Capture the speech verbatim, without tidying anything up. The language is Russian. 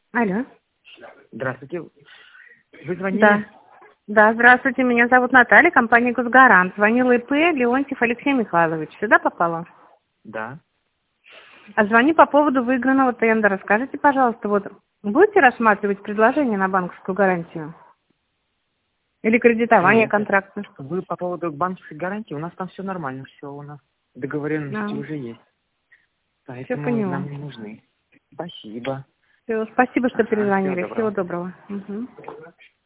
Алло. Здравствуйте. Вы звонили? Да. Да, здравствуйте, меня зовут Наталья, компания «Госгарант». Звонила ИП Леонтьев Алексей Михайлович. Сюда попала? Да. А звоню по поводу выигранного тендера. Скажите, пожалуйста, вот будете рассматривать предложение на банковскую гарантию? Или кредитование Нет. контракта? Вы по поводу банковской гарантии, у нас там все нормально, все у нас. Договоренности Да. уже есть. Все Поэтому поняла. нам не нужны. Спасибо. Всё, спасибо, что Ага, всего перезвонили. Всего доброго. доброго. Мгм.